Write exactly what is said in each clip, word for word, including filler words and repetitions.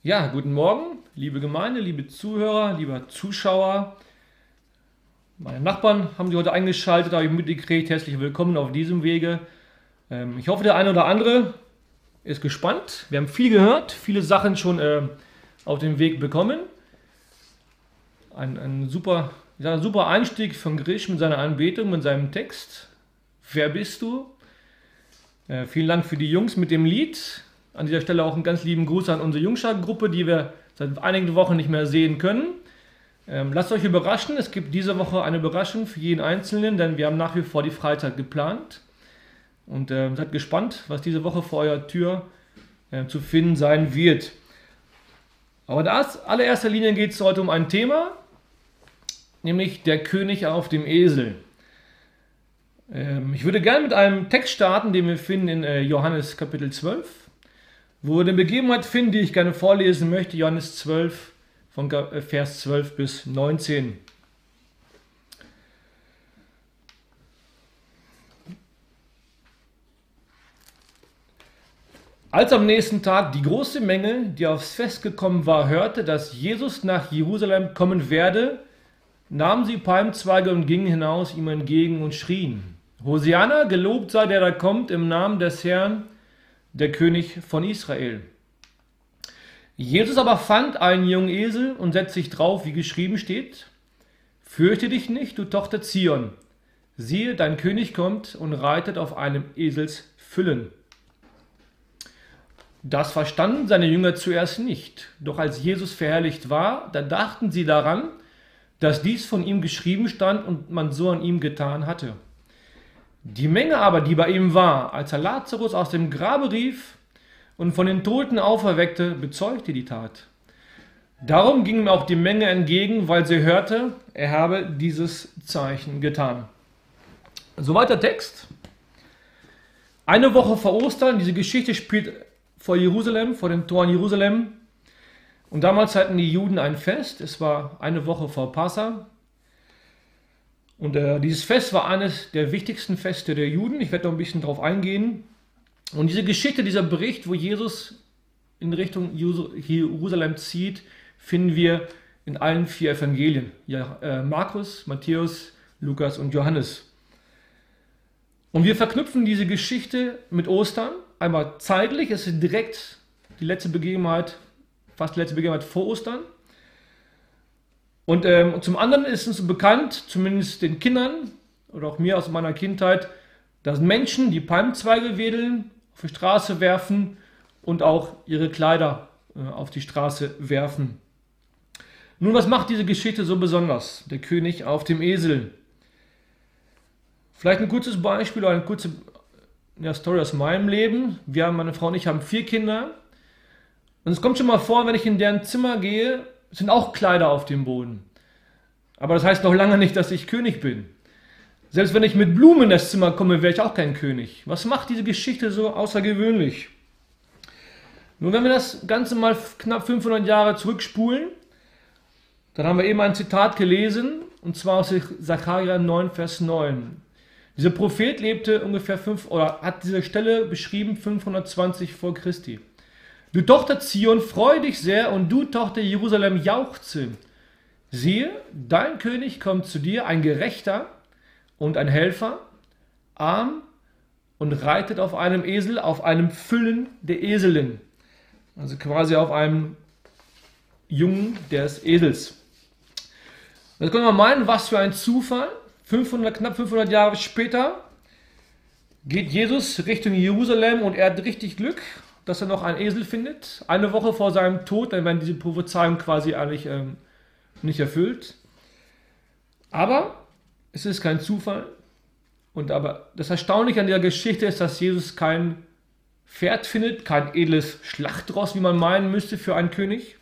Ja, guten Morgen, liebe Gemeinde, liebe Zuhörer, lieber Zuschauer. Meine Nachbarn haben Sie heute eingeschaltet, habe ich mitgekriegt. Herzlich willkommen auf diesem Wege. Ähm, ich hoffe, der eine oder andere ist gespannt. Wir haben viel gehört, viele Sachen schon äh, auf den Weg bekommen. Ein, ein, super, ja, ein super Einstieg von Grisch mit seiner Anbetung, mit seinem Text. Wer bist du? Äh, vielen Dank für die Jungs mit dem Lied. An dieser Stelle auch einen ganz lieben Gruß an unsere Jungschar-Gruppe, die wir seit einigen Wochen nicht mehr sehen können. Ähm, lasst euch überraschen, es gibt diese Woche eine Überraschung für jeden Einzelnen, denn wir haben nach wie vor die Freizeit geplant. Und äh, seid gespannt, was diese Woche vor eurer Tür äh, zu finden sein wird. Aber in allererster Linie geht es heute um ein Thema, nämlich der König auf dem Esel. Ähm, ich würde gerne mit einem Text starten, den wir finden in äh, Johannes Kapitel zwölf. Wo wir eine Begebenheit finden, die ich gerne vorlesen möchte, Johannes zwölf, von Vers zwölf bis neunzehn. Als am nächsten Tag die große Menge, die aufs Fest gekommen war, hörte, dass Jesus nach Jerusalem kommen werde, nahmen sie Palmzweige und gingen hinaus ihm entgegen und schrien: Hosianna, gelobt sei der da kommt im Namen des Herrn, der König von Israel. Jesus aber fand einen jungen Esel und setzte sich drauf, wie geschrieben steht: Fürchte dich nicht, du Tochter Zion. Siehe, dein König kommt und reitet auf einem Eselsfüllen. Das verstanden seine Jünger zuerst nicht. Doch als Jesus verherrlicht war, da dachten sie daran, dass dies von ihm geschrieben stand und man so an ihm getan hatte. Die Menge aber, die bei ihm war, als er Lazarus aus dem Grabe rief und von den Toten auferweckte, bezeugte die Tat. Darum ging ihm auch die Menge entgegen, weil sie hörte, er habe dieses Zeichen getan. Soweit der Text. Eine Woche vor Ostern, diese Geschichte spielt vor Jerusalem, vor den Toren Jerusalem. Und damals hatten die Juden ein Fest, es war eine Woche vor Passa. Und äh, dieses Fest war eines der wichtigsten Feste der Juden. Ich werde noch ein bisschen darauf eingehen. Und diese Geschichte, dieser Bericht, wo Jesus in Richtung Jerusalem zieht, finden wir in allen vier Evangelien. Ja, äh, Markus, Matthäus, Lukas und Johannes. Und wir verknüpfen diese Geschichte mit Ostern. Einmal zeitlich, es ist direkt die letzte Begebenheit, fast die letzte Begebenheit vor Ostern. Und ähm, zum anderen ist uns bekannt, zumindest den Kindern oder auch mir aus meiner Kindheit, dass Menschen, die Palmzweige wedeln, auf die Straße werfen und auch ihre Kleider äh, auf die Straße werfen. Nun, was macht diese Geschichte so besonders? Der König auf dem Esel. Vielleicht ein kurzes Beispiel oder eine kurze ja, Story aus meinem Leben. Wir haben, meine Frau und ich, haben vier Kinder. Und es kommt schon mal vor, wenn ich in deren Zimmer gehe, sind auch Kleider auf dem Boden. Aber das heißt noch lange nicht, dass ich König bin. Selbst wenn ich mit Blumen in das Zimmer komme, wäre ich auch kein König. Was macht diese Geschichte so außergewöhnlich? Nun, wenn wir das Ganze mal knapp fünfhundert Jahre zurückspulen, dann haben wir eben ein Zitat gelesen, und zwar aus Sacharja neun, Vers neun. Dieser Prophet lebte ungefähr fünf, oder hat diese Stelle beschrieben, fünfhundertzwanzig vor Christi. Du Tochter Zion, freu dich sehr, und du Tochter Jerusalem, jauchze. Siehe, dein König kommt zu dir, ein Gerechter und ein Helfer, arm und reitet auf einem Esel, auf einem Füllen der Eselin. Also quasi auf einem Jungen des Esels. Das können wir meinen, was für ein Zufall. fünfhundert, knapp fünfhundert Jahre später geht Jesus Richtung Jerusalem und er hat richtig Glück, dass er noch einen Esel findet. Eine Woche vor seinem Tod, dann werden diese Prophezeiungen quasi eigentlich ähm, nicht erfüllt. Aber es ist kein Zufall. Und aber das Erstaunliche an dieser Geschichte ist, dass Jesus kein Pferd findet, kein edles Schlachtross, wie man meinen müsste für einen König.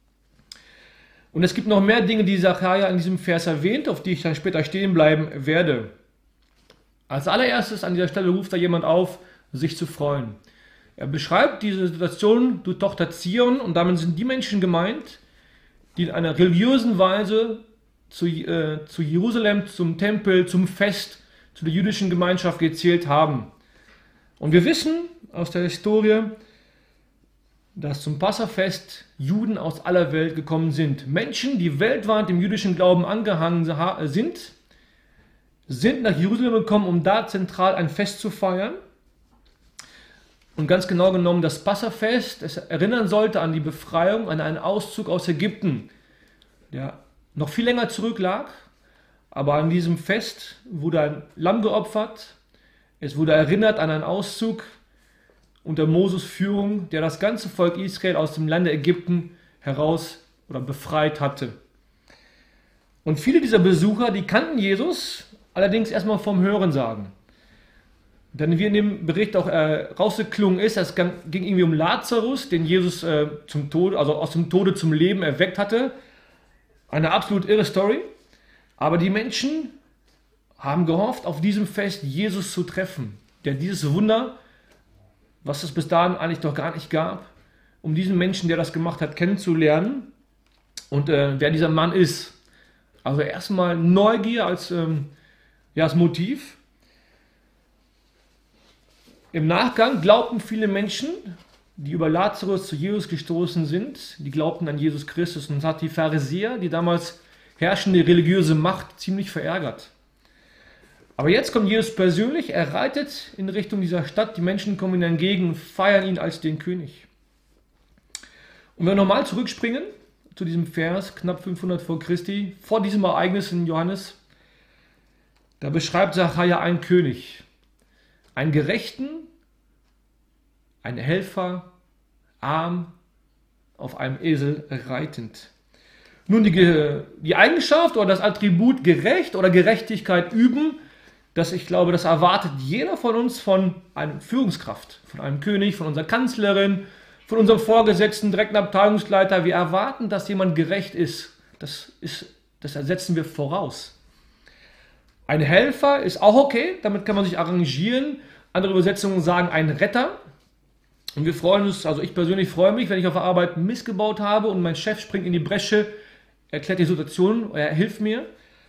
Und es gibt noch mehr Dinge, die Sacharja in diesem Vers erwähnt, auf die ich dann später stehen bleiben werde. Als allererstes an dieser Stelle ruft da jemand auf, sich zu freuen. Er beschreibt diese Situation, du Tochter Zion, und damit sind die Menschen gemeint, die in einer religiösen Weise zu, äh, zu Jerusalem, zum Tempel, zum Fest, zu der jüdischen Gemeinschaft gezählt haben. Und wir wissen aus der Historie, dass zum Passafest Juden aus aller Welt gekommen sind. Menschen, die weltweit dem jüdischen Glauben angehangen sind, sind nach Jerusalem gekommen, um da zentral ein Fest zu feiern. Und ganz genau genommen das Passafest, es erinnern sollte an die Befreiung, an einen Auszug aus Ägypten, der noch viel länger zurücklag. Aber an diesem Fest wurde ein Lamm geopfert. Es wurde erinnert an einen Auszug unter Moses Führung, der das ganze Volk Israel aus dem Lande Ägypten heraus oder befreit hatte. Und viele dieser Besucher, die kannten Jesus, allerdings erstmal vom Hörensagen. Denn wie in dem Bericht auch äh, rausgeklungen ist, es ging irgendwie um Lazarus, den Jesus äh, zum Tode, also aus dem Tode zum Leben erweckt hatte. Eine absolut irre Story. Aber die Menschen haben gehofft, auf diesem Fest Jesus zu treffen, der dieses Wunder, was es bis dahin eigentlich doch gar nicht gab, um diesen Menschen, der das gemacht hat, kennenzulernen und äh, wer dieser Mann ist. Also erstmal Neugier als, ähm, ja, als Motiv. Im Nachgang glaubten viele Menschen, die über Lazarus zu Jesus gestoßen sind, die glaubten an Jesus Christus. Und das hat die Pharisäer, die damals herrschende religiöse Macht, ziemlich verärgert. Aber jetzt kommt Jesus persönlich, er reitet in Richtung dieser Stadt, die Menschen kommen ihm entgegen, feiern ihn als den König. Und wenn wir nochmal zurückspringen zu diesem Vers, knapp fünfhundert vor Christi, vor diesem Ereignis in Johannes, da beschreibt Sacharja einen König, einen Gerechten, einen Helfer, arm, auf einem Esel reitend. Nun, die, die Eigenschaft oder das Attribut gerecht oder Gerechtigkeit üben, das ich glaube, das erwartet jeder von uns von einer Führungskraft, von einem König, von unserer Kanzlerin, von unserem Vorgesetzten, direkten Abteilungsleiter. Wir erwarten, dass jemand gerecht ist. Das ist, das setzen wir voraus. Ein Helfer ist auch okay, damit kann man sich arrangieren. Andere Übersetzungen sagen ein Retter. Und wir freuen uns, also ich persönlich freue mich, wenn ich auf der Arbeit missgebaut habe und mein Chef springt in die Bresche, erklärt die Situation, er hilft mir.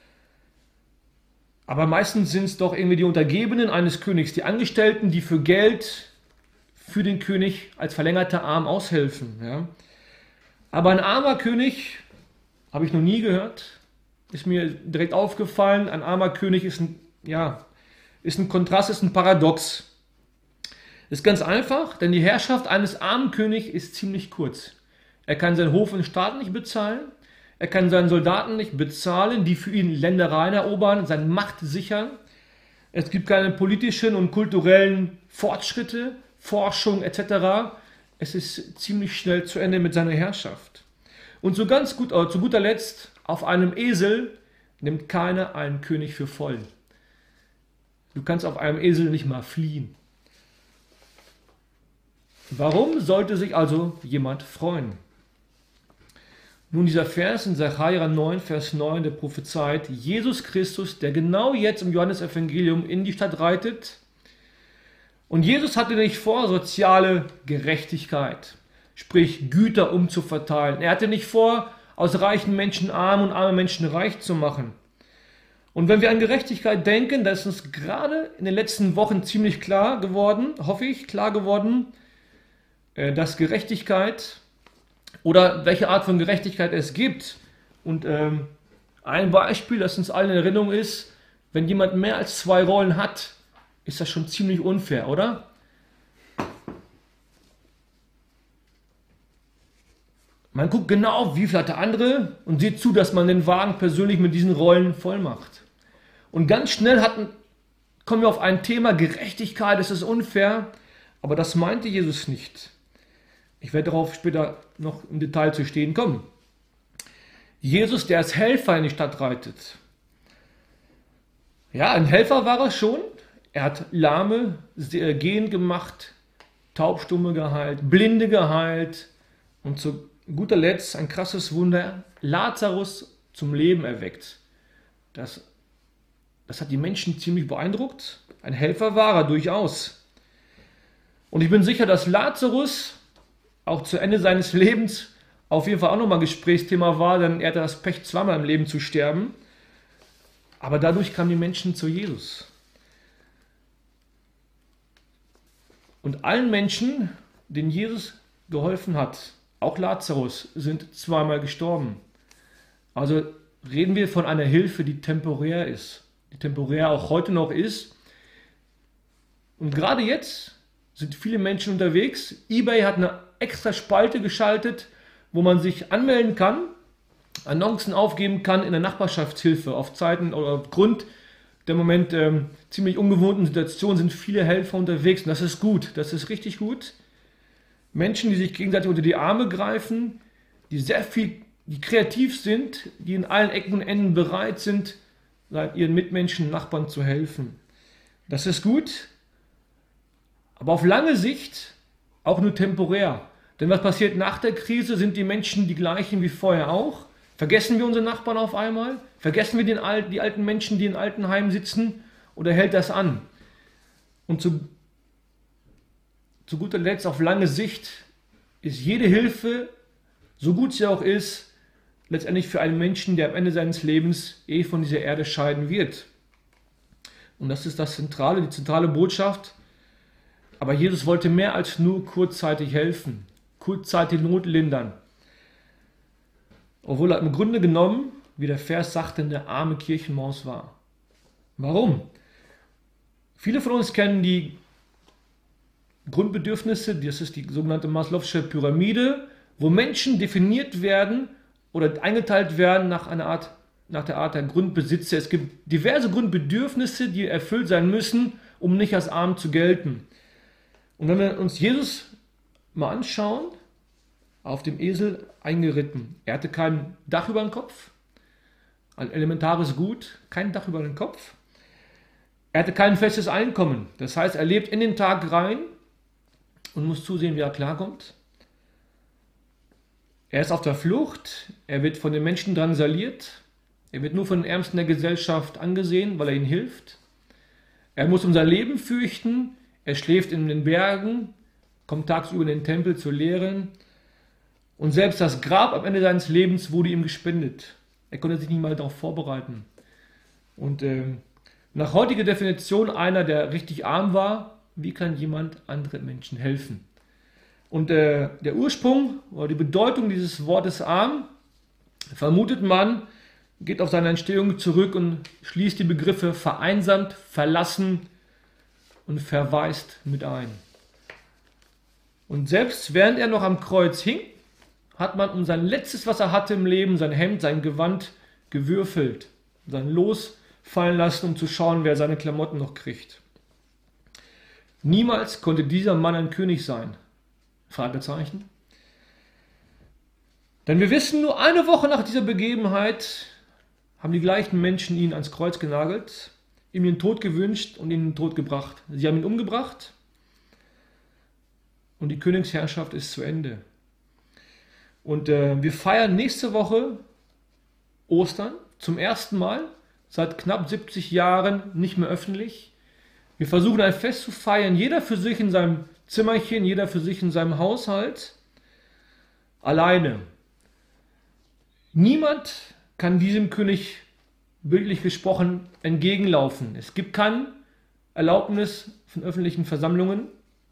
Aber meistens sind es doch irgendwie die Untergebenen eines Königs, die Angestellten, die für Geld für den König als verlängerter Arm aushelfen. Ja. Aber ein armer König, habe ich noch nie gehört, ist mir direkt aufgefallen, ein armer König ist ein, ja, ist ein Kontrast, ist ein Paradox. Ist ganz einfach, denn die Herrschaft eines armen Königs ist ziemlich kurz. Er kann seinen Hof und Staat nicht bezahlen, er kann seinen Soldaten nicht bezahlen, die für ihn Ländereien erobern, seine Macht sichern. Es gibt keine politischen und kulturellen Fortschritte, Forschung et cetera. Es ist ziemlich schnell zu Ende mit seiner Herrschaft. Und so ganz gut, äh, zu guter Letzt, auf einem Esel nimmt keiner einen König für voll. Du kannst auf einem Esel nicht mal fliehen. Warum sollte sich also jemand freuen? Nun, dieser Vers in Sacharja neun, Vers neun, der prophezeit, Jesus Christus, der genau jetzt im Johannesevangelium in die Stadt reitet. Und Jesus hatte nicht vor, soziale Gerechtigkeit, sprich Güter umzuverteilen. Er hatte nicht vor, aus reichen Menschen arm und arme Menschen reich zu machen. Und wenn wir an Gerechtigkeit denken, da ist uns gerade in den letzten Wochen ziemlich klar geworden, hoffe ich, klar geworden, dass Gerechtigkeit oder welche Art von Gerechtigkeit es gibt. Und ähm, ein Beispiel, das uns allen in Erinnerung ist, wenn jemand mehr als zwei Rollen hat, ist das schon ziemlich unfair, oder? Man guckt genau, wie viel hat der andere und sieht zu, dass man den Wagen persönlich mit diesen Rollen voll macht. Und ganz schnell hatten, kommen wir auf ein Thema Gerechtigkeit, es ist unfair, aber das meinte Jesus nicht. Ich werde darauf später noch im Detail zu stehen kommen. Jesus, der als Helfer in die Stadt reitet. Ja, ein Helfer war er schon. Er hat Lahme gehend gemacht, Taubstumme geheilt, Blinde geheilt und zu guter Letzt ein krasses Wunder, Lazarus zum Leben erweckt. Das, das hat die Menschen ziemlich beeindruckt. Ein Helfer war er durchaus. Und ich bin sicher, dass Lazarus auch zu Ende seines Lebens auf jeden Fall auch nochmal Gesprächsthema war, denn er hatte das Pech, zweimal im Leben zu sterben. Aber dadurch kamen die Menschen zu Jesus. Und allen Menschen, denen Jesus geholfen hat, auch Lazarus, sind zweimal gestorben. Also reden wir von einer Hilfe, die temporär ist, die temporär auch heute noch ist. Und gerade jetzt sind viele Menschen unterwegs. eBay hat eine extra Spalte geschaltet, wo man sich anmelden kann, Annoncen aufgeben kann in der Nachbarschaftshilfe. Auf Zeiten oder aufgrund der im Moment ähm, ziemlich ungewohnten Situation sind viele Helfer unterwegs. Und das ist gut, das ist richtig gut. Menschen, die sich gegenseitig unter die Arme greifen, die sehr viel, die kreativ sind, die in allen Ecken und Enden bereit sind, ihren Mitmenschen, Nachbarn zu helfen. Das ist gut, aber auf lange Sicht auch nur temporär. Denn was passiert nach der Krise? Sind die Menschen die gleichen wie vorher auch? Vergessen wir unsere Nachbarn auf einmal? Vergessen wir den, die alten Menschen, die in Altenheimen sitzen? Oder hält das an? Und zu, zu guter Letzt, auf lange Sicht, ist jede Hilfe, so gut sie auch ist, letztendlich für einen Menschen, der am Ende seines Lebens eh von dieser Erde scheiden wird. Und das ist das Zentrale, die zentrale Botschaft. Aber Jesus wollte mehr als nur kurzzeitig helfen, kurzzeitig Not lindern. Obwohl er im Grunde genommen, wie der Vers sagte, eine arme Kirchenmaus war. Warum? Viele von uns kennen die Grundbedürfnisse, das ist die sogenannte Maslow'sche Pyramide, wo Menschen definiert werden oder eingeteilt werden nach einer Art, nach der Art der Grundbesitzer. Es gibt diverse Grundbedürfnisse, die erfüllt sein müssen, um nicht als arm zu gelten. Und wenn wir uns Jesus mal anschauen, auf dem Esel eingeritten. Er hatte kein Dach über dem Kopf, ein elementares Gut, kein Dach über dem Kopf. Er hatte kein festes Einkommen. Das heißt, er lebt in den Tag rein und muss zusehen, wie er klarkommt. Er ist auf der Flucht, er wird von den Menschen drangsaliert, er wird nur von den Ärmsten der Gesellschaft angesehen, weil er ihnen hilft. Er muss um sein Leben fürchten, er schläft in den Bergen, kommt tagsüber in den Tempel zu lehren. Und selbst das Grab am Ende seines Lebens wurde ihm gespendet. Er konnte sich nicht mal darauf vorbereiten. Und äh, nach heutiger Definition einer, der richtig arm war, wie kann jemand anderen Menschen helfen? Und äh, der Ursprung oder die Bedeutung dieses Wortes arm, vermutet man, geht auf seine Entstehung zurück und schließt die Begriffe vereinsamt, verlassen und verwaist mit ein. Und selbst während er noch am Kreuz hing, hat man um sein letztes, was er hatte im Leben, sein Hemd, sein Gewand gewürfelt, sein Los fallen lassen, um zu schauen, wer seine Klamotten noch kriegt. Niemals konnte dieser Mann ein König sein. Fragezeichen. Denn wir wissen, nur eine Woche nach dieser Begebenheit haben die gleichen Menschen ihn ans Kreuz genagelt, ihm den Tod gewünscht und ihn den Tod gebracht. Sie haben ihn umgebracht und die Königsherrschaft ist zu Ende. Und äh, wir feiern nächste Woche Ostern zum ersten Mal seit knapp siebzig Jahren nicht mehr öffentlich. Wir versuchen ein Fest zu feiern, jeder für sich in seinem Zimmerchen, jeder für sich in seinem Haushalt, alleine. Niemand kann diesem König, bildlich gesprochen, entgegenlaufen. Es gibt keine Erlaubnis von öffentlichen Versammlungen.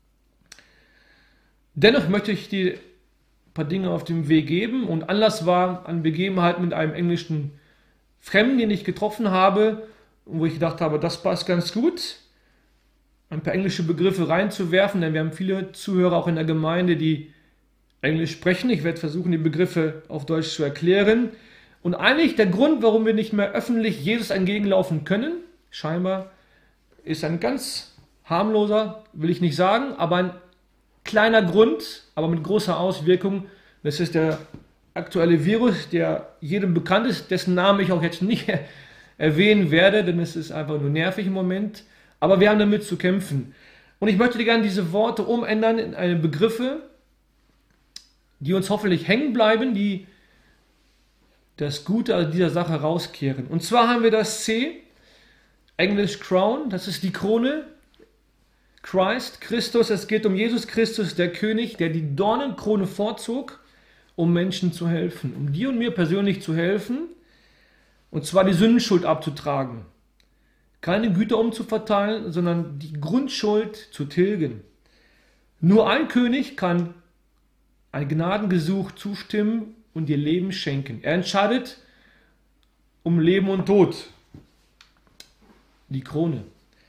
Dennoch möchte ich dir ein paar Dinge auf dem Weg geben und Anlass war eine Begebenheit mit einem englischen Fremden, den ich getroffen habe, wo ich gedacht habe, das passt ganz gut, ein paar englische Begriffe reinzuwerfen, denn wir haben viele Zuhörer auch in der Gemeinde, die Englisch sprechen. Ich werde versuchen, die Begriffe auf Deutsch zu erklären. Und eigentlich der Grund, warum wir nicht mehr öffentlich Jesus entgegenlaufen können, scheinbar, ist ein ganz harmloser, will ich nicht sagen, aber ein kleiner Grund, aber mit großer Auswirkung. Das ist der aktuelle Virus, der jedem bekannt ist, dessen Namen ich auch jetzt nicht erwähnen werde, denn es ist einfach nur nervig im Moment. Aber wir haben damit zu kämpfen. Und ich möchte gerne diese Worte umändern in eine Begriffe, die uns hoffentlich hängen bleiben, die das Gute aus dieser Sache rauskehren. Und zwar haben wir das C, Englisch Crown, das ist die Krone. Christ, Christus, es geht um Jesus Christus, der König, der die Dornenkrone vorzog, um Menschen zu helfen, um dir und mir persönlich zu helfen, und zwar die Sündenschuld abzutragen. Keine Güter umzuverteilen, sondern die Grundschuld zu tilgen. Nur ein König kann ein Gnadengesuch zustimmen und ihr Leben schenken. Er entscheidet um Leben und Tod. Die Krone.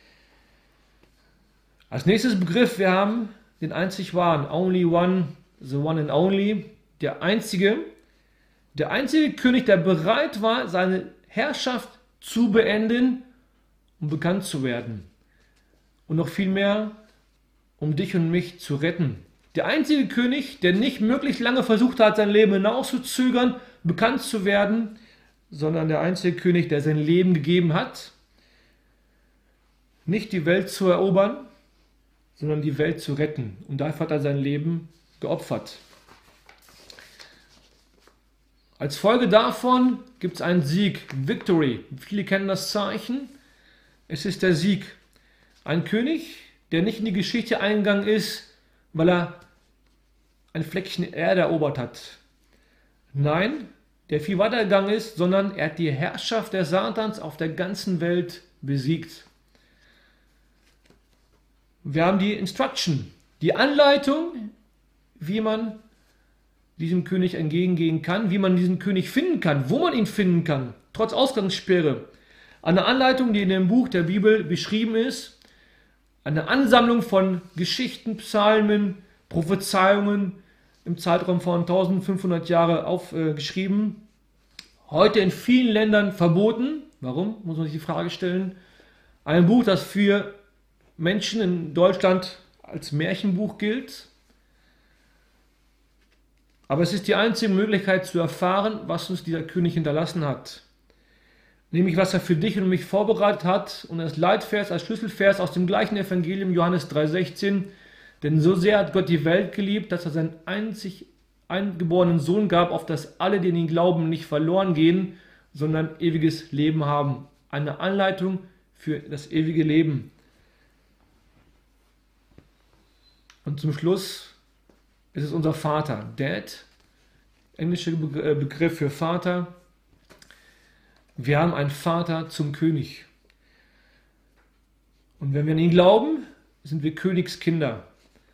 Als nächstes Begriff, wir haben den einzig wahren, only one, the one and only, der einzige, der einzige König, der bereit war, seine Herrschaft zu beenden, um bekannt zu werden. Und noch viel mehr, um dich und mich zu retten. Der einzige König, der nicht möglichst lange versucht hat, sein Leben hinauszuzögern, bekannt zu werden, sondern der einzige König, der sein Leben gegeben hat, nicht die Welt zu erobern, sondern die Welt zu retten. Und dafür hat er sein Leben geopfert. Als Folge davon gibt es einen Sieg, Victory. Viele kennen das Zeichen. Es ist der Sieg. Ein König, der nicht in die Geschichte eingegangen ist, weil er ein Fleckchen Erde erobert hat. Nein, der viel weitergegangen ist, sondern er hat die Herrschaft der Satans auf der ganzen Welt besiegt. Wir haben die Instruction, die Anleitung, wie man diesem König entgegengehen kann, wie man diesen König finden kann, wo man ihn finden kann, trotz Ausgangssperre. Eine Anleitung, die in dem Buch der Bibel beschrieben ist, eine Ansammlung von Geschichten, Psalmen, Prophezeiungen im Zeitraum von eintausendfünfhundert Jahren aufgeschrieben. Heute in vielen Ländern verboten. Warum? Muss man sich die Frage stellen. Ein Buch, das für Menschen in Deutschland als Märchenbuch gilt. Aber es ist die einzige Möglichkeit zu erfahren, was uns dieser König hinterlassen hat. Nämlich, was er für dich und mich vorbereitet hat. Und als Leitvers, als Schlüsselvers aus dem gleichen Evangelium, Johannes drei sechzehn. Denn so sehr hat Gott die Welt geliebt, dass er seinen einzig eingeborenen Sohn gab, auf dass alle, die in ihn glauben, nicht verloren gehen, sondern ewiges Leben haben. Eine Anleitung für das ewige Leben. Und zum Schluss ist es unser Vater, Dad, englischer Begriff für Vater. Wir haben einen Vater zum König. Und wenn wir an ihn glauben, sind wir Königskinder.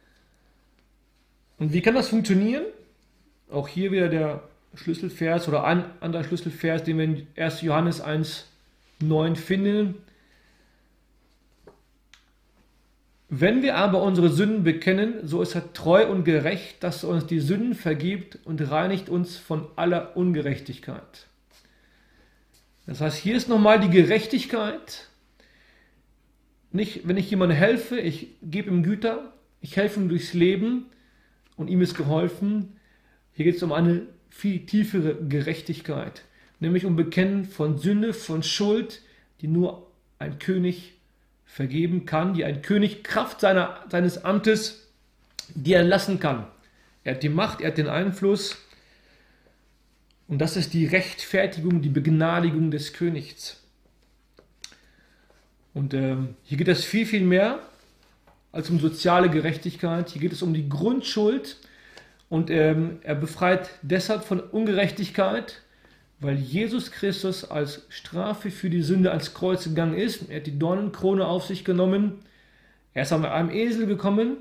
Und wie kann das funktionieren? Auch hier wieder der Schlüsselvers oder ein anderer Schlüsselvers, den wir in erster Johannes eins neun finden. Wenn wir aber unsere Sünden bekennen, so ist er treu und gerecht, dass er uns die Sünden vergibt und reinigt uns von aller Ungerechtigkeit. Das heißt, hier ist nochmal die Gerechtigkeit. Nicht, wenn ich jemandem helfe, ich gebe ihm Güter, ich helfe ihm durchs Leben und ihm ist geholfen. Hier geht es um eine viel tiefere Gerechtigkeit, nämlich um Bekennen von Sünde, von Schuld, die nur ein König vergeben kann, die ein König Kraft seiner, seines Amtes dir erlassen kann. Er hat die Macht, er hat den Einfluss und das ist die Rechtfertigung, die Begnadigung des Königs. Und ähm, hier geht es viel, viel mehr als um soziale Gerechtigkeit. Hier geht es um die Grundschuld und ähm, er befreit deshalb von Ungerechtigkeit, weil Jesus Christus als Strafe für die Sünde ans Kreuz gegangen ist. Er hat die Dornenkrone auf sich genommen. Er ist auf einem Esel gekommen.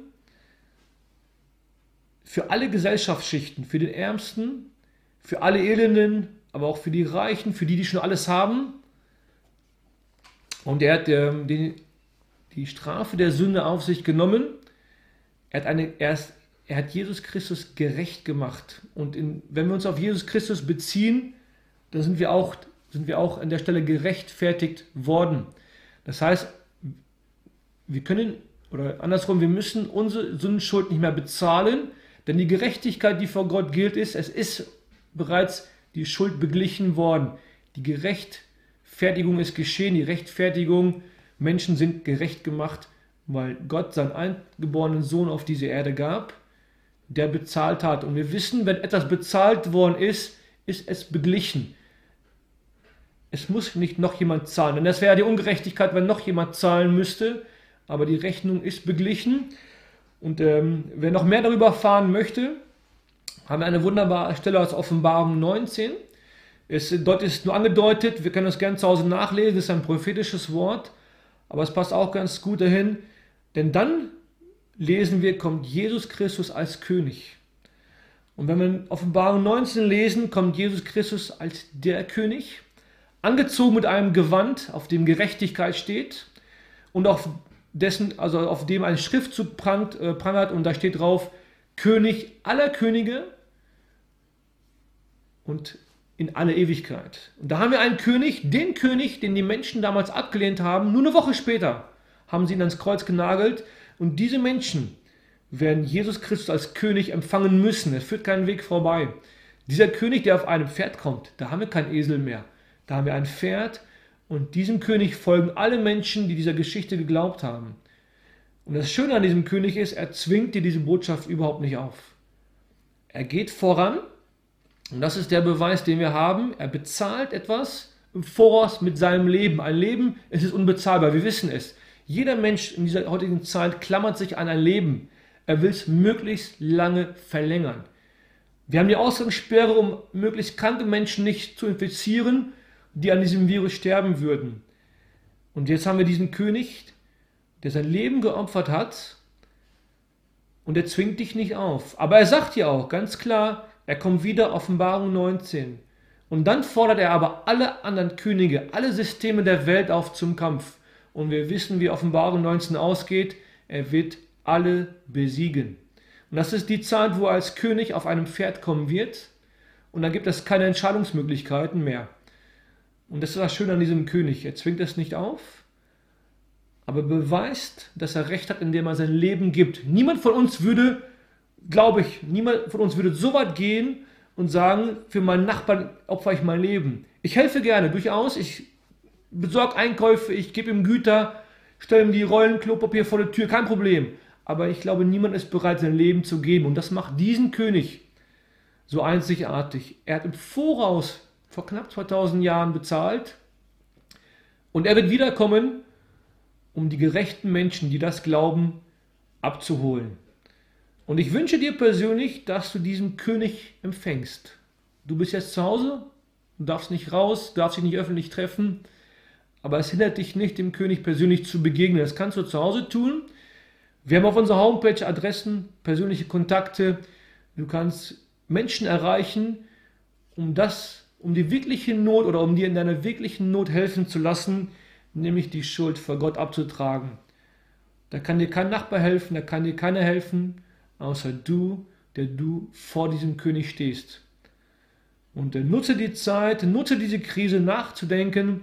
Für alle Gesellschaftsschichten, für den Ärmsten, für alle Elenden, aber auch für die Reichen, für die, die schon alles haben. Und er hat ähm, die, die Strafe der Sünde auf sich genommen. Er hat, eine, er, ist, er hat Jesus Christus gerecht gemacht. Und in, wenn wir uns auf Jesus Christus beziehen, dann sind wir auch, sind wir auch an der Stelle gerechtfertigt worden. Das heißt, wir können, oder andersrum, wir müssen unsere Sündenschuld nicht mehr bezahlen, denn die Gerechtigkeit, die vor Gott gilt, ist, es ist bereits die Schuld beglichen worden. Die Gerechtfertigung ist geschehen, die Rechtfertigung, Menschen sind gerecht gemacht, weil Gott seinen eingeborenen Sohn auf diese Erde gab, der bezahlt hat. Und wir wissen, wenn etwas bezahlt worden ist, ist es beglichen. Es muss nicht noch jemand zahlen, denn das wäre die Ungerechtigkeit, wenn noch jemand zahlen müsste, aber die Rechnung ist beglichen. Und ähm, wer noch mehr darüber erfahren möchte, haben wir eine wunderbare Stelle aus Offenbarung neunzehn. Es, dort ist nur angedeutet, wir können das gerne zu Hause nachlesen, das ist ein prophetisches Wort, aber es passt auch ganz gut dahin, denn dann lesen wir, kommt Jesus Christus als König. Und wenn wir in Offenbarung neunzehn lesen, kommt Jesus Christus als der König, angezogen mit einem Gewand, auf dem Gerechtigkeit steht und auf dessen, also auf dem ein Schriftzug prangt, äh, prangert und da steht drauf, König aller Könige und in alle Ewigkeit. Und da haben wir einen König, den König, den die Menschen damals abgelehnt haben, nur eine Woche später haben sie ihn ans Kreuz genagelt und diese Menschen werden Jesus Christus als König empfangen müssen. Es führt keinen Weg vorbei. Dieser König, der auf einem Pferd kommt, da haben wir keinen Esel mehr. Da haben wir ein Pferd und diesem König folgen alle Menschen, die dieser Geschichte geglaubt haben. Und das Schöne an diesem König ist, er zwingt dir diese Botschaft überhaupt nicht auf. Er geht voran und das ist der Beweis, den wir haben. Er bezahlt etwas im Voraus mit seinem Leben. Ein Leben, es ist unbezahlbar, wir wissen es. Jeder Mensch in dieser heutigen Zeit klammert sich an ein Leben. Er will es möglichst lange verlängern. Wir haben die Ausgangssperre, um möglichst kranke Menschen nicht zu infizieren, die an diesem Virus sterben würden. Und jetzt haben wir diesen König, der sein Leben geopfert hat und er zwingt dich nicht auf. Aber er sagt dir auch ganz klar, er kommt wieder, Offenbarung neunzehn. Und dann fordert er aber alle anderen Könige, alle Systeme der Welt auf zum Kampf. Und wir wissen, wie Offenbarung neunzehn ausgeht. Er wird alle besiegen. Und das ist die Zeit, wo er als König auf einem Pferd kommen wird. Und dann gibt es keine Entscheidungsmöglichkeiten mehr. Und das ist das Schöne an diesem König. Er zwingt es nicht auf, aber beweist, dass er Recht hat, indem er sein Leben gibt. Niemand von uns würde, glaube ich, niemand von uns würde so weit gehen und sagen, für meinen Nachbarn opfere ich mein Leben. Ich helfe gerne, durchaus. Ich besorge Einkäufe, ich gebe ihm Güter, stelle ihm die Rollen Klopapier vor die Tür, kein Problem. Aber ich glaube, niemand ist bereit, sein Leben zu geben. Und das macht diesen König so einzigartig. Er hat im Voraus vor knapp zweitausend Jahren bezahlt und er wird wiederkommen, um die gerechten Menschen, die das glauben, abzuholen. Und ich wünsche dir persönlich, dass du diesen König empfängst. Du bist jetzt zu Hause, du darfst nicht raus, du darfst dich nicht öffentlich treffen, aber es hindert dich nicht, dem König persönlich zu begegnen. Das kannst du zu Hause tun. Wir haben auf unserer Homepage Adressen, persönliche Kontakte. Du kannst Menschen erreichen, um das, um die wirkliche Not oder um dir in deiner wirklichen Not helfen zu lassen, nämlich die Schuld vor Gott abzutragen. Da kann dir kein Nachbar helfen, da kann dir keiner helfen, außer du, der du vor diesem König stehst. Und äh, nutze die Zeit, nutze diese Krise nachzudenken,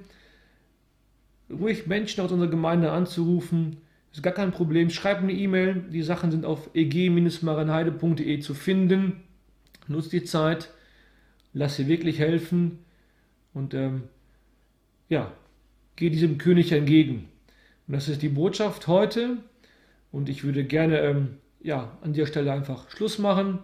ruhig Menschen aus unserer Gemeinde anzurufen, ist gar kein Problem. Schreib eine E-Mail, die Sachen sind auf e g Bindestrich marienheide punkt de zu finden. Nutze die Zeit, lass dir wirklich helfen und ähm, ja, geh diesem König entgegen. Und das ist die Botschaft heute und ich würde gerne ähm, ja, an dieser Stelle einfach Schluss machen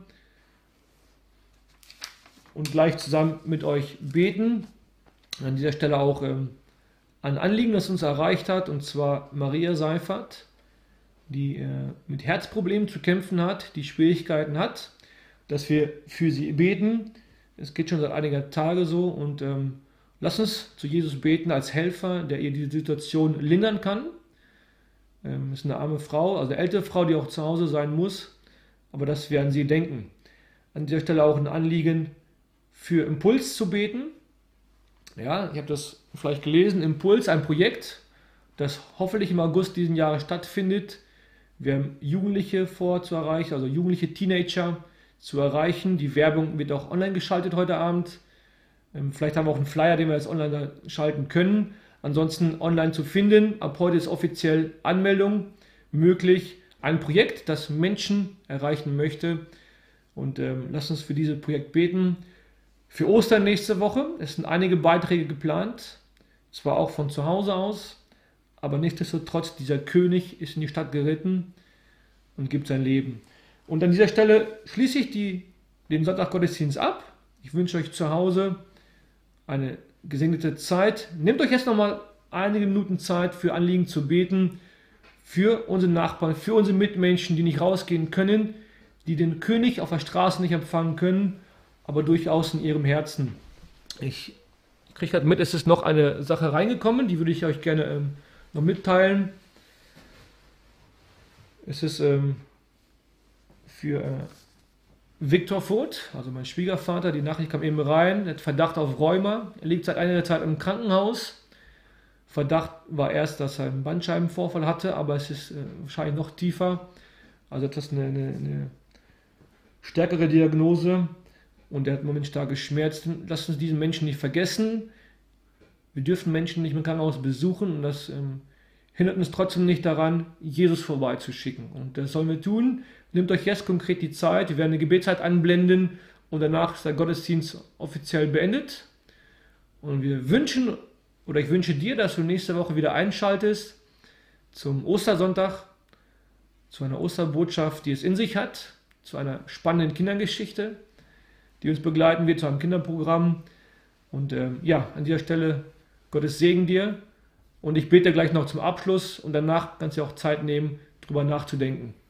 und gleich zusammen mit euch beten. An dieser Stelle auch ähm, ein Anliegen, das uns erreicht hat, und zwar Maria Seifert, die äh, mit Herzproblemen zu kämpfen hat, die Schwierigkeiten hat, dass wir für sie beten. Es geht schon seit einiger Tage so und ähm, lass uns zu Jesus beten als Helfer, der ihr die Situation lindern kann. Ähm, ist eine arme Frau, also eine ältere Frau, die auch zu Hause sein muss, aber das werden sie denken. An dieser Stelle auch ein Anliegen, für Impuls zu beten. Ja, ich habe das vielleicht gelesen, Impuls, ein Projekt, das hoffentlich im August diesen Jahres stattfindet. Wir haben Jugendliche vor zu erreichen, also jugendliche Teenager zu erreichen. Die Werbung wird auch online geschaltet heute Abend. Vielleicht haben wir auch einen Flyer, den wir jetzt online schalten können. Ansonsten online zu finden. Ab heute ist offiziell Anmeldung möglich. Ein Projekt, das Menschen erreichen möchte. Und ähm, lasst uns für dieses Projekt beten. Für Ostern nächste Woche, es sind einige Beiträge geplant, zwar auch von zu Hause aus, aber nichtsdestotrotz, dieser König ist in die Stadt geritten und gibt sein Leben. Und an dieser Stelle schließe ich die, den Sonntaggottesdienst ab. Ich wünsche euch zu Hause eine gesegnete Zeit. Nehmt euch jetzt nochmal einige Minuten Zeit für Anliegen zu beten, für unsere Nachbarn, für unsere Mitmenschen, die nicht rausgehen können, die den König auf der Straße nicht empfangen können, aber durchaus in ihrem Herzen. Ich kriege gerade mit, es ist noch eine Sache reingekommen, die würde ich euch gerne ähm, noch mitteilen. Es ist ähm, für äh, Viktor Voth, also mein Schwiegervater. Die Nachricht kam eben rein, er hat Verdacht auf Rheuma. Er liegt seit einiger Zeit im Krankenhaus. Verdacht war erst, dass er einen Bandscheibenvorfall hatte, aber es ist äh, wahrscheinlich noch tiefer. Also das ist eine, eine, eine stärkere Diagnose und er hat im Moment starke Schmerzen. Lasst uns diesen Menschen nicht vergessen. Wir dürfen Menschen nicht im Krankenhaus besuchen und das ähm, hindert uns trotzdem nicht daran, Jesus vorbeizuschicken. Und das sollen wir tun. Nehmt euch jetzt konkret die Zeit. Wir werden eine Gebetszeit anblenden und danach ist der Gottesdienst offiziell beendet. Und wir wünschen, oder ich wünsche dir, dass du nächste Woche wieder einschaltest zum Ostersonntag, zu einer Osterbotschaft, die es in sich hat, zu einer spannenden Kindergeschichte, die uns begleiten wird, zu einem Kinderprogramm. Und äh, ja, an dieser Stelle Gottes Segen dir. Und ich bete gleich noch zum Abschluss und danach kannst du auch Zeit nehmen, darüber nachzudenken.